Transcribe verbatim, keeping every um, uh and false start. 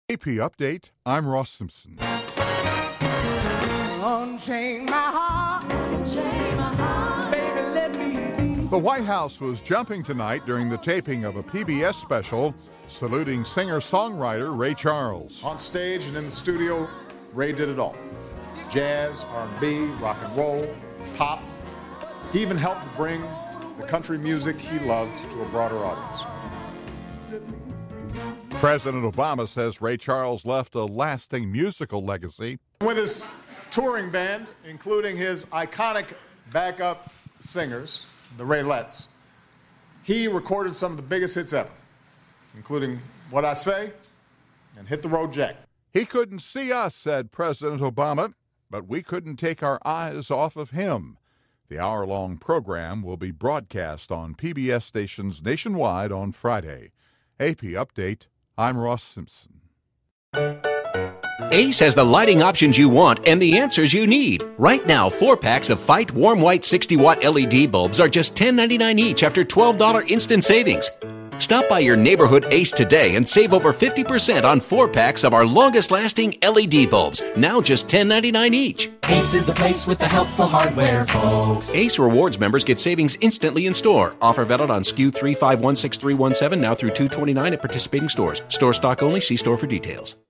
A P Update, I'm Ross Simpson. Unchain my heart, unchain my heart, baby, let me be. The White House was jumping tonight during the taping of a P B S special saluting singer-songwriter Ray Charles. On stage and in the studio, Ray did it all. Jazz, R and B, rock and roll, pop. He even helped bring the country music he loved to a broader audience. President Obama says Ray Charles left a lasting musical legacy. With his touring band, including his iconic backup singers, the Raylettes, he recorded some of the biggest hits ever, including What I Say and Hit the Road Jack. He couldn't see us, said President Obama, but we couldn't take our eyes off of him. The hour-long program will be broadcast on P B S stations nationwide on Friday. A P Update, I'm Ross Simpson. Ace has the lighting options you want and the answers you need. Right now, four packs of Fight Warm White sixty watt L E D bulbs are just ten ninety-nine each after twelve dollars instant savings. Stop by your neighborhood Ace today and save over fifty percent on four packs of our longest-lasting L E D bulbs, now just ten ninety-nine each. Ace is the place with the helpful hardware, folks. Ace Rewards members get savings instantly in store. Offer valid on S K U three five one six three one seven now through two twenty-nine at participating stores. Store stock only. See store for details.